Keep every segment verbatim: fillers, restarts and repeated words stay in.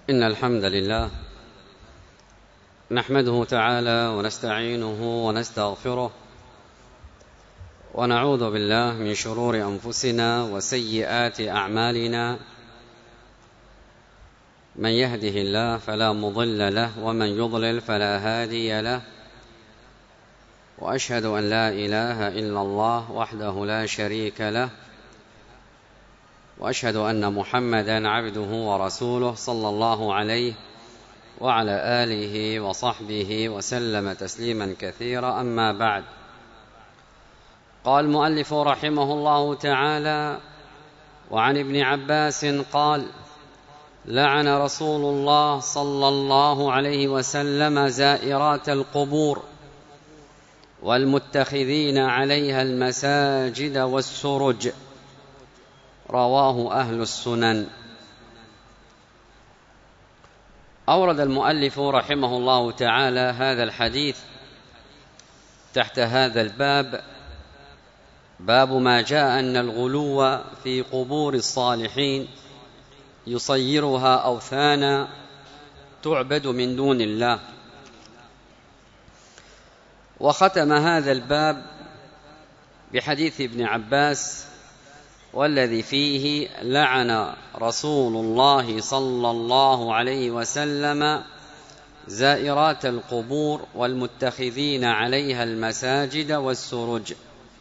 إن الحمد لله نحمده تعالى ونستعينه ونستغفره ونعوذ بالله من شرور أنفسنا وسيئات أعمالنا. من يهده الله فلا مضل له ومن يضلل فلا هادي له، وأشهد أن لا إله إلا الله وحده لا شريك له، وأشهد أن محمدًا عبده ورسوله صلى الله عليه وعلى آله وصحبه وسلم تسليمًا كثيرًا. أما بعد، قال المؤلف رحمه الله تعالى: وعن ابن عباس قال: لعن رسول الله صلى الله عليه وسلم زائرات القبور والمتخذين عليها المساجد والسرج. رواه أهل السنن. أورد المؤلف رحمه الله تعالى هذا الحديث تحت هذا الباب، باب ما جاء أن الغلو في قبور الصالحين يصيرها أوثانا تعبد من دون الله. وختم هذا الباب بحديث ابن عباس والذي فيه: لعن رسول الله صلى الله عليه وسلم زائرات القبور والمتخذين عليها المساجد والسرج.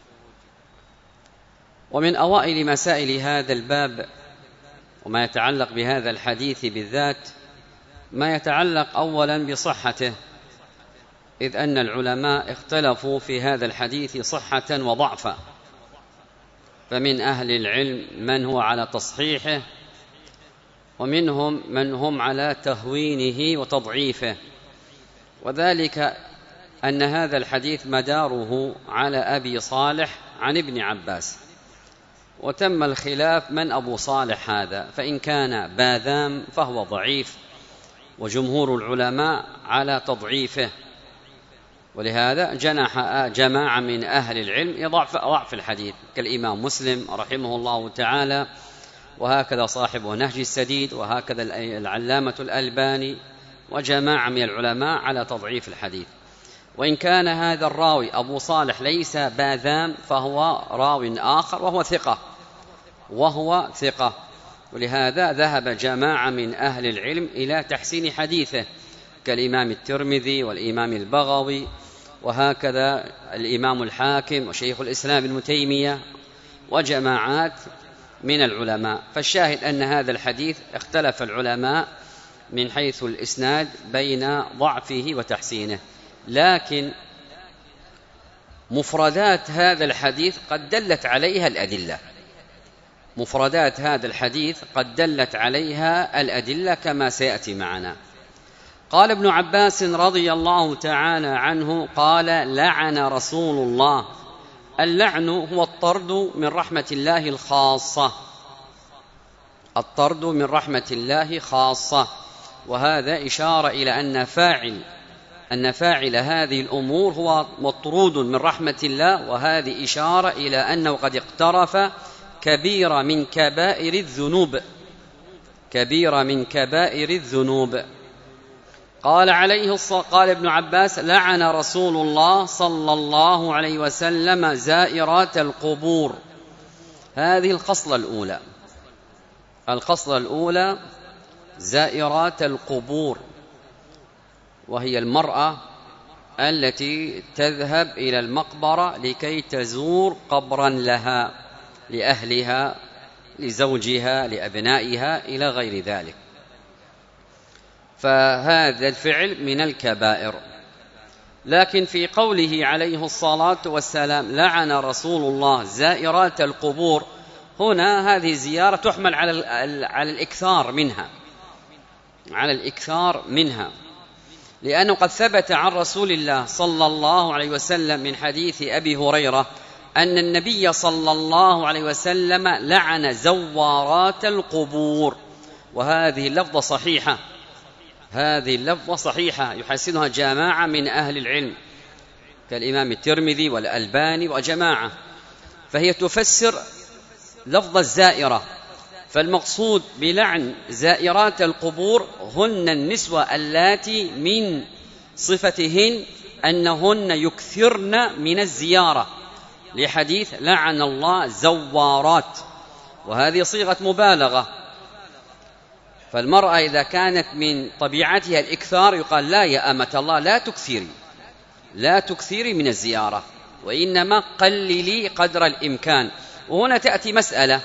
ومن أوائل مسائل هذا الباب وما يتعلق بهذا الحديث بالذات ما يتعلق أولا بصحته، إذ أن العلماء اختلفوا في هذا الحديث صحة وضعفا، فمن أهل العلم من هو على تصحيحه، ومنهم من هم على تهوينه وتضعيفه، وذلك أن هذا الحديث مداره على أبي صالح عن ابن عباس، وتم الخلاف من أبو صالح هذا، فإن كان باذام فهو ضعيف، وجمهور العلماء على تضعيفه، ولهذا جنح جماعة من أهل العلم ضعف ضعف الحديث كالإمام مسلم رحمه الله تعالى، وهكذا صاحب نهج السديد، وهكذا العلامة الألباني، وجماعة من العلماء على تضعيف الحديث. وإن كان هذا الراوي أبو صالح ليس باذام فهو راوي آخر وهو ثقة وهو ثقة ولهذا ذهب جماعة من أهل العلم إلى تحسين حديثه كالإمام الترمذي والإمام البغوي، وهكذا الإمام الحاكم وشيخ الإسلام ابن تيمية وجماعات من العلماء. فالشاهد أن هذا الحديث اختلف العلماء من حيث الإسناد بين ضعفه وتحسينه، لكن مفردات هذا الحديث قد دلت عليها الأدلة مفردات هذا الحديث قد دلت عليها الأدلة كما سيأتي معنا. قال ابن عباس رضي الله تعالى عنه قال: لعن رسول الله. اللعن هو الطرد من رحمة الله الخاصة الطرد من رحمة الله خاصة وهذا إشارة إلى أن فاعل أن فاعل هذه الأمور هو مطرود من رحمة الله، وهذه إشارة إلى أنه قد اقترف كبيرة من كبائر الذنوب كبيرة من كبائر الذنوب. قال عليه الصلاة قال ابن عباس: لعن رسول الله صلى الله عليه وسلم زائرات القبور. هذه الخصلة الأولى الخصلة الأولى زائرات القبور، وهي المرأة التي تذهب إلى المقبرة لكي تزور قبرا لها، لأهلها، لزوجها، لأبنائها، إلى غير ذلك. فهذا الفعل من الكبائر. لكن في قوله عليه الصلاة والسلام: لعن رسول الله زائرات القبور، هنا هذه الزيارة تحمل على على الإكثار منها على الإكثار منها لأنه قد ثبت عن رسول الله صلى الله عليه وسلم من حديث أبي هريرة أن النبي صلى الله عليه وسلم لعن زوارات القبور، وهذه اللفظة صحيحة هذه اللفظة صحيحة يحسنها جماعة من أهل العلم كالإمام الترمذي والألباني وجماعة، فهي تفسر لفظ الزائرة، فالمقصود بلعن زائرات القبور هن النسوة اللاتي من صفتهن أنهن يكثرن من الزيارة، لحديث لعن الله زوارات، وهذه صيغة مبالغة. فالمرأة إذا كانت من طبيعتها الإكثار يقال لا يا أمة الله لا تكثري لا تكثري من الزيارة، وإنما قللي قدر الإمكان. وهنا تأتي مسألة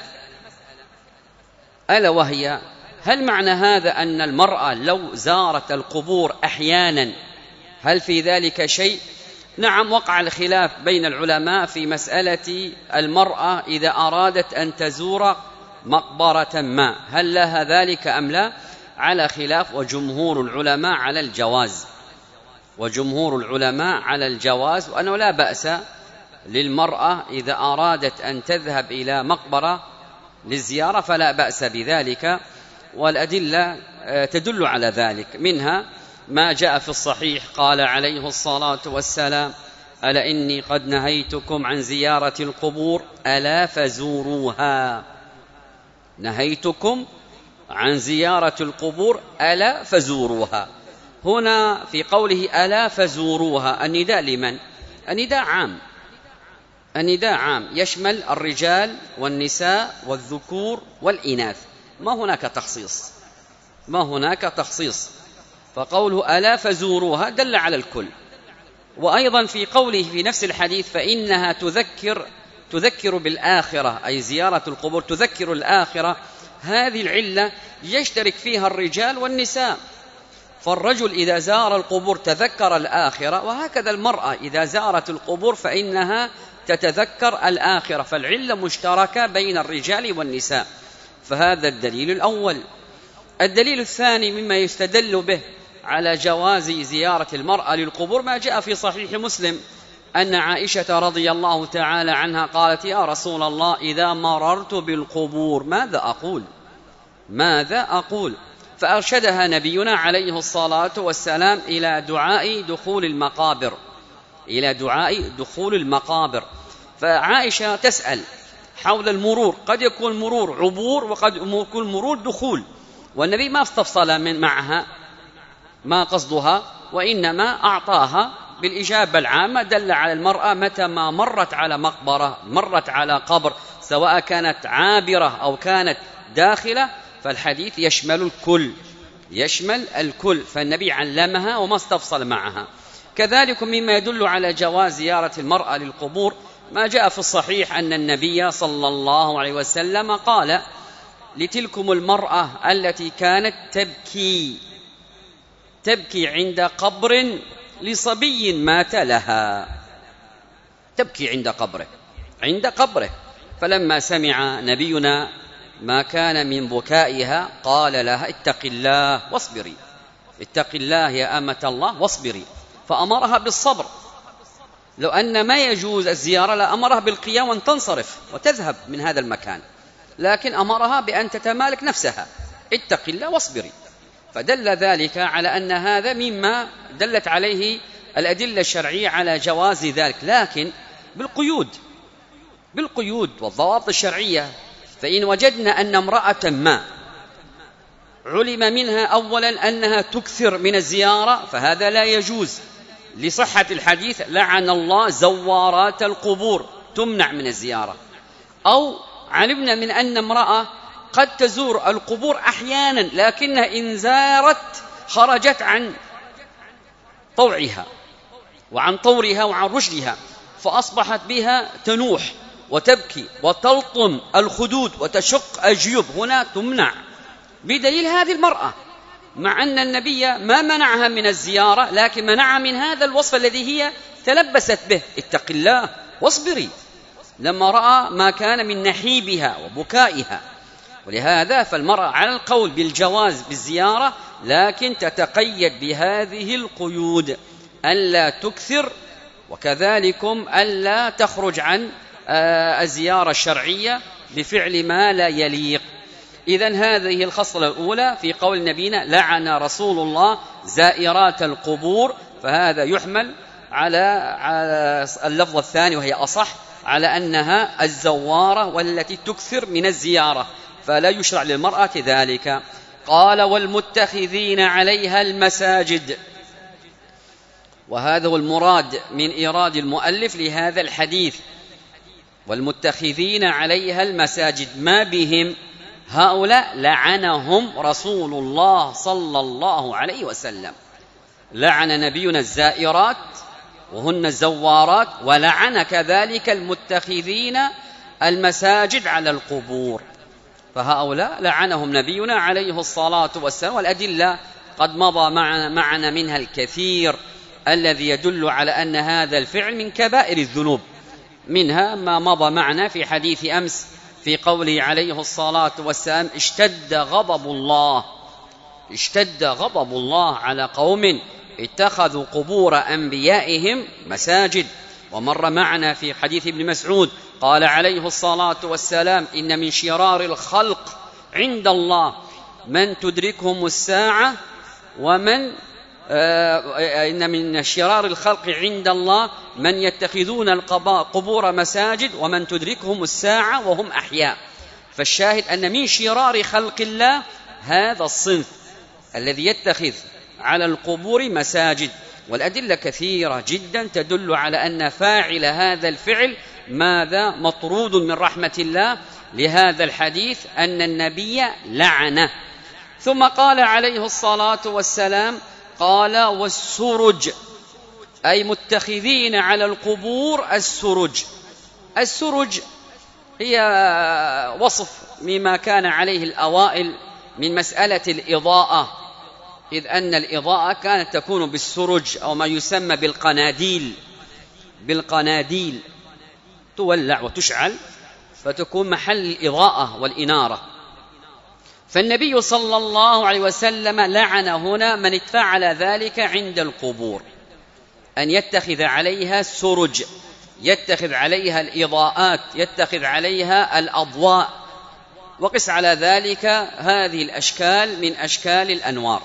ألا وهي: هل معنى هذا أن المرأة لو زارت القبور أحيانا هل في ذلك شيء؟ نعم، وقع الخلاف بين العلماء في مسألة المرأة إذا أرادت أن تزور مقبرة ما هل لها ذلك أم لا، على خلاف، وجمهور العلماء على الجواز وجمهور العلماء على الجواز وأنه لا بأس للمرأة إذا أرادت أن تذهب إلى مقبرة للزيارة فلا بأس بذلك، والأدلة تدل على ذلك. منها ما جاء في الصحيح قال عليه الصلاة والسلام: ألا إني قد نهيتكم عن زيارة القبور ألا فزوروها. نهيتكم عن زيارة القبور ألا فزوروها. هنا في قوله ألا فزوروها النداء لمن؟ النداء عام النداء عام يشمل الرجال والنساء والذكور والإناث، ما هناك تخصيص ما هناك تخصيص فقوله ألا فزوروها دل على الكل. وأيضا في قوله في نفس الحديث: فإنها تذكر تذكر بالآخرة، أي زيارة القبور تذكر الآخرة، هذه العلة يشترك فيها الرجال والنساء، فالرجل إذا زار القبور تذكر الآخرة، وهكذا المرأة إذا زارت القبور فإنها تتذكر الآخرة، فالعلة مشتركة بين الرجال والنساء. فهذا الدليل الأول. الدليل الثاني مما يستدل به على جواز زيارة المرأة للقبور ما جاء في صحيح مسلم أن عائشة رضي الله تعالى عنها قالت: يا رسول الله إذا مررت بالقبور ماذا أقول ماذا أقول فأرشدها نبينا عليه الصلاة والسلام إلى دعاء دخول المقابر إلى دعاء دخول المقابر فعائشة تسأل حول المرور، قد يكون مرور عبور وقد يكون مرور دخول، والنبي ما استفصل من معها ما قصدها، وإنما أعطاها بالإجابة العامة. دل على المرأة متى ما مرت على مقبرة مرت على قبر سواء كانت عابرة أو كانت داخلة فالحديث يشمل الكل يشمل الكل فالنبي علمها وما استفصل معها. كذلك مما يدل على جواز زيارة المرأة للقبور ما جاء في الصحيح أن النبي صلى الله عليه وسلم قال: لتلكم المرأة التي كانت تبكي تبكي عند قبر لصبي مات لها، تبكي عند قبره عند قبره فلما سمع نبينا ما كان من بكائها قال لها: اتق الله واصبري اتق الله يا أمة الله واصبري، فأمرها بالصبر. لو أن ما يجوز الزيارة لأمرها بالقيام وأن تنصرف وتذهب من هذا المكان، لكن أمرها بأن تتمالك نفسها: اتق الله واصبري. فدل ذلك على أن هذا مما دلت عليه الأدلة الشرعية على جواز ذلك، لكن بالقيود بالقيود والضوابط الشرعية. فإن وجدنا أن امرأة ما علم منها أولا أنها تكثر من الزيارة فهذا لا يجوز لصحة الحديث: لعن الله زوارات القبور، تمنع من الزيارة. أو علمنا من أن امرأة قد تزور القبور أحيانا لكنها إن زارت خرجت عن طوعها وعن طورها وعن رشدها فأصبحت بها تنوح وتبكي وتلطم الخدود وتشق الجيوب، هنا تمنع بدليل هذه المرأة، مع أن النبي ما منعها من الزيارة لكن منعها من هذا الوصف الذي هي تلبست به: اتق الله واصبري، لما رأى ما كان من نحيبها وبكائها. ولهذا فالمرأة على القول بالجواز بالزيارة لكن تتقيد بهذه القيود: ألا تكثر، وكذلكم ألا تخرج عن الزيارة الشرعية بفعل ما لا يليق. إذن هذه الخصلة الأولى في قول نبينا: لعن رسول الله زائرات القبور، فهذا يحمل على اللفظ الثاني وهي أصح على أنها الزوارة والتي تكثر من الزيارة، فلا يشرع للمرأة ذلك. قال والمتخذين عليها المساجد، وهذا هو المراد من إيراد المؤلف لهذا الحديث، والمتخذين عليها المساجد ما بهم؟ هؤلاء لعنهم رسول الله صلى الله عليه وسلم، لعن نبينا الزائرات وهن الزوارات، ولعن كذلك المتخذين المساجد على القبور، فهؤلاء لعنهم نبينا عليه الصلاة والسلام. والأدلة قد مضى معنا منها الكثير الذي يدل على أن هذا الفعل من كبائر الذنوب، منها ما مضى معنا في حديث أمس في قوله عليه الصلاة والسلام اشتد غضب الله اشتد غضب الله على قوم اتخذوا قبور أنبيائهم مساجد. ومر معنا في حديث ابن مسعود قال عليه الصلاة والسلام إن من شرار الخلق عند الله من تدركهم الساعة ومن آه إن من شرار الخلق عند الله من يتخذون القبور مساجد ومن تدركهم الساعة وهم أحياء. فالشاهد أن من شرار خلق الله هذا الصنف الذي يتخذ على القبور مساجد. والأدلة كثيرة جدا تدل على أن فاعل هذا الفعل ماذا؟ مطرود من رحمة الله، لهذا الحديث أن النبي لعنه. ثم قال عليه الصلاة والسلام قال والسرج، أي متخذين على القبور السرج. السرج هي وصف مما كان عليه الأوائل من مسألة الإضاءة، إذ أن الإضاءة كانت تكون بالسرج أو ما يسمى بالقناديل بالقناديل تولع وتشعل فتكون محل الإضاءة والإنارة. فالنبي صلى الله عليه وسلم لعن هنا من اتفعل ذلك عند القبور، أن يتخذ عليها السرج، يتخذ عليها الإضاءات، يتخذ عليها الأضواء، وقس على ذلك هذه الأشكال من أشكال الأنوار.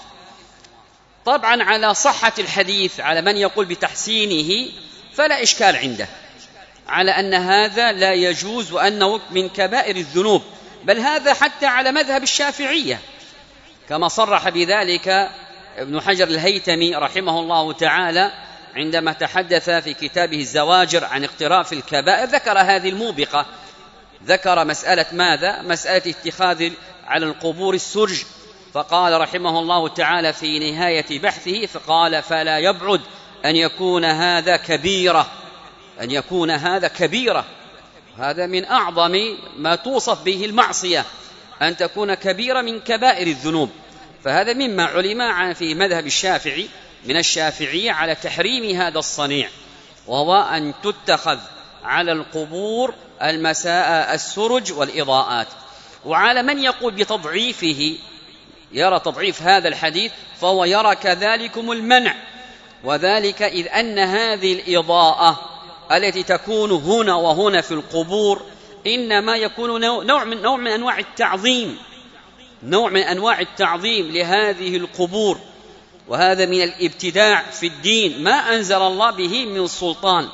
طبعا على صحة الحديث على من يقول بتحسينه فلا إشكال عنده على أن هذا لا يجوز وأنه من كبائر الذنوب، بل هذا حتى على مذهب الشافعية كما صرح بذلك ابن حجر الهيتمي رحمه الله تعالى عندما تحدث في كتابه الزواجر عن اقتراف الكبائر، ذكر هذه الموبقة، ذكر مسألة ماذا؟ مسألة اتخاذ على القبور السرج، فقال رحمه الله تعالى في نهاية بحثه فقال فلا يبعد أن يكون هذا كبيرة أن يكون هذا كبيرة هذا من أعظم ما توصف به المعصية، أن تكون كبيرة من كبائر الذنوب. فهذا مما علم في مذهب الشافعي من الشافعية على تحريم هذا الصنيع، وهو أن تتخذ على القبور المساء السرج والإضاءات. وعلى من يقول بتضعيفه يرى تضعيف هذا الحديث فهو يرى كذلكم المنع، وذلك إذ أن هذه الإضاءة التي تكون هنا وهنا في القبور إنما يكون نوع من, نوع من أنواع التعظيم نوع من أنواع التعظيم لهذه القبور، وهذا من الابتداع في الدين ما أنزل الله به من سلطان،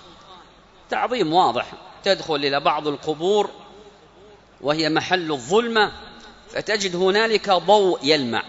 تعظيم واضح. تدخل إلى بعض القبور وهي محل الظلمة فتجد هنالك ضوء يلمع،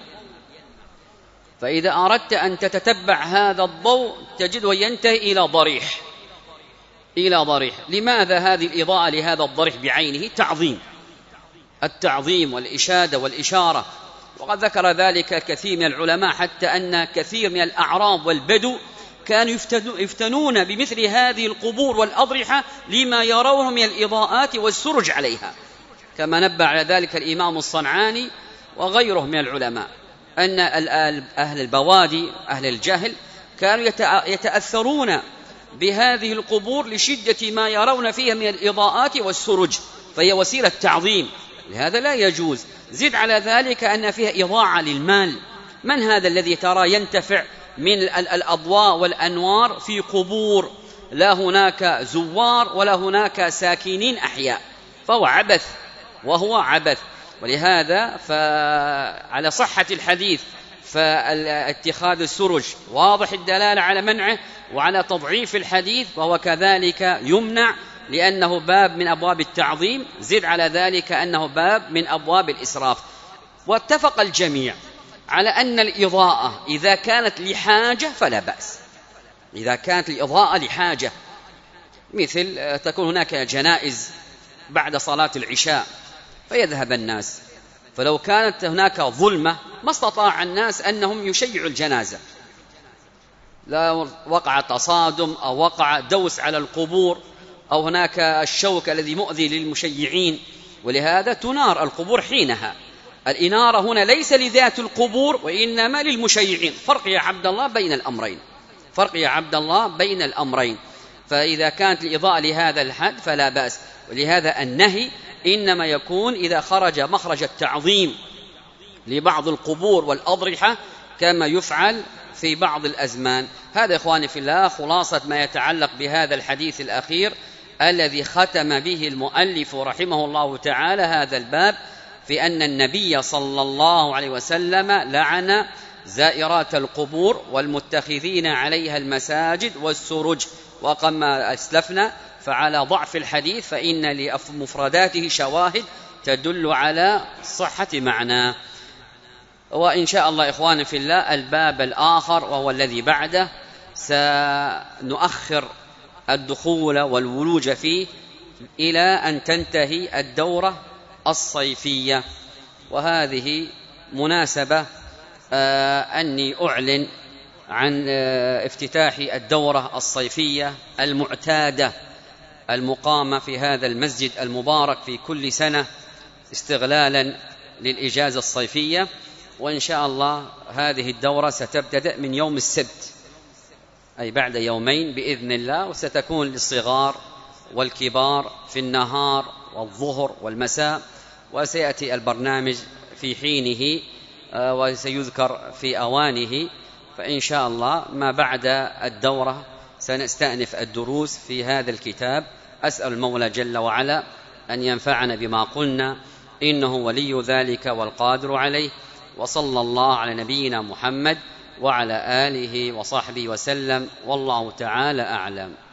فإذا أردت أن تتتبع هذا الضوء تجده ينتهي إلى ضريح إلى ضريح. لماذا هذه الإضاءة لهذا الضريح بعينه؟ تعظيم، التعظيم والإشادة والإشارة. وقد ذكر ذلك كثير من العلماء حتى أن كثير من الأعراب والبدو كانوا يفتنون بمثل هذه القبور والأضرحة لما يرونه من الإضاءات والسرج عليها، كما نبه على ذلك الإمام الصنعاني وغيره من العلماء أن أهل البوادي أهل الجهل كانوا يتأثرون بهذه القبور لشدة ما يرون فيها من الإضاءات والسرج، فهي وسيلة تعظيم، لهذا لا يجوز. زد على ذلك أن فيها إضاعة للمال. من هذا الذي ترى ينتفع من الأضواء والأنوار في قبور لا هناك زوار ولا هناك ساكنين أحياء؟ فهو عبث وهو عبث. ولهذا فعلى صحة الحديث فاتخاذ السرج واضح الدلالة على منعه، وعلى تضعيف الحديث وهو كذلك يمنع لأنه باب من أبواب التعظيم، زد على ذلك أنه باب من أبواب الإسراف. واتفق الجميع على أن الإضاءة إذا كانت لحاجة فلا بأس، إذا كانت الإضاءة لحاجة، مثل تكون هناك جنائز بعد صلاة العشاء فيذهب الناس، فلو كانت هناك ظلمة ما استطاع الناس أنهم يشيعوا الجنازة، لا وقع تصادم أو وقع دوس على القبور أو هناك الشوك الذي مؤذي للمشيعين، ولهذا تنار القبور حينها. الإنارة هنا ليس لذات القبور وإنما للمشيعين. فرق يا عبد الله بين الأمرين، فرق يا عبد الله بين الأمرين. فإذا كانت الإضاءة لهذا الحد فلا بأس، ولهذا النهي إنما يكون إذا خرج مخرج التعظيم لبعض القبور والأضرحة كما يفعل في بعض الأزمان. هذا إخواني في الله خلاصة ما يتعلق بهذا الحديث الأخير الذي ختم به المؤلف رحمه الله تعالى هذا الباب، في أن النبي صلى الله عليه وسلم لعن زائرات القبور والمتخذين عليها المساجد والسرج. وكما أسلفنا فعلى ضعف الحديث فإن لمفرداته شواهد تدل على صحة معناه. وإن شاء الله إخواني في الله الباب الآخر وهو الذي بعده سنؤخر الدخول والولوج فيه إلى أن تنتهي الدورة الصيفية. وهذه مناسبة آه أني أعلن عن آه افتتاح الدورة الصيفية المعتادة المقامة في هذا المسجد المبارك في كل سنة استغلالا للإجازة الصيفية. وإن شاء الله هذه الدورة ستبتدأ من يوم السبت، أي بعد يومين بإذن الله، وستكون للصغار والكبار في النهار والظهر والمساء، وسيأتي البرنامج في حينه وسيذكر في أوانه. فإن شاء الله ما بعد الدورة سنستأنف الدروس في هذا الكتاب. أسأل المولى جل وعلا أن ينفعنا بما قلنا، إنه ولي ذلك والقادر عليه. وصلى الله على نبينا محمد وعلى آله وصحبه وسلم، والله تعالى أعلم.